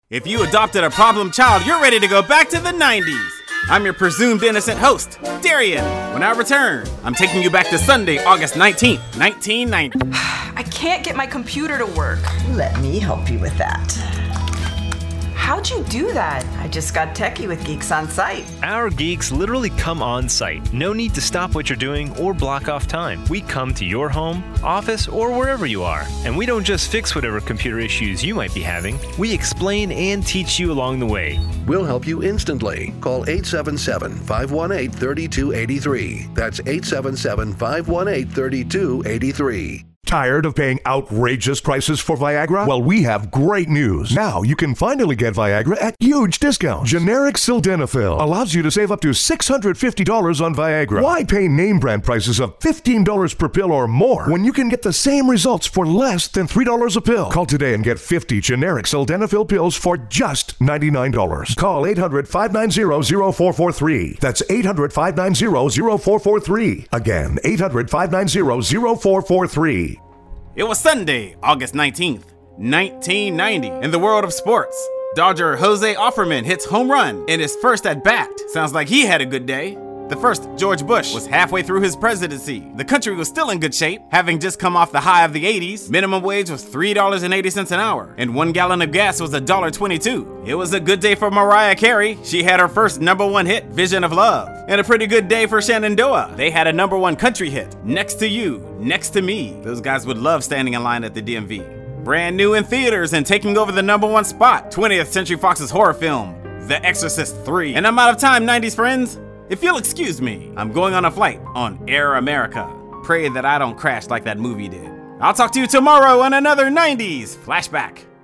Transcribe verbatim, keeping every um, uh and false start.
If you adopted a problem child, you're ready to go back to the nineties. I'm your presumed innocent host, Darian. When I return, I'm taking you back to Sunday, August nineteenth, nineteen ninety. I can't get my computer to work. Let me help you with that. How'd you do that? I just got techie with Geeks on Site. Our geeks literally come on site. No need to stop what you're doing or block off time. We come to your home, office, or wherever you are. And we don't just fix whatever computer issues you might be having. We explain and teach you along the way. We'll help you instantly. Call eight seven seven, five one eight, three two eight three. That's eight seven seven, five one eight, three two eight three. Tired of paying outrageous prices for Viagra? Well, we have great news. Now you can finally get Viagra at huge discounts. Generic sildenafil allows you to save up to six hundred fifty dollars on Viagra. Why pay name brand prices of fifteen dollars per pill or more when you can get the same results for less than three dollars a pill? Call today and get fifty generic sildenafil pills for just ninety-nine dollars. Call eight hundred, five nine zero, zero four four three. That's eight hundred, five nine zero, zero four four three. Again, eight hundred, five nine zero, zero four four three. It was Sunday, August nineteenth, nineteen ninety. In the world of sports, Dodger Jose Offerman hits home run in his first at bat. Sounds like he had a good day. The first George Bush was halfway through his presidency. The country was still in good shape, having just come off the high of the eighties. Minimum wage was three dollars and eighty cents an hour, and one gallon of gas was one dollar and twenty-two cents. It was a good day for Mariah Carey. She had her first number one hit, Vision of Love. And a pretty good day for Shenandoah. They had a number one country hit, Next to You, Next to Me. Those guys would love standing in line at the D M V. Brand new in theaters and taking over the number one spot, twentieth Century Fox's horror film, The Exorcist three. And I'm out of time, nineties friends. If you'll excuse me, I'm going on a flight on Air America. Pray that I don't crash like that movie did. I'll talk to you tomorrow on another nineties Flashback.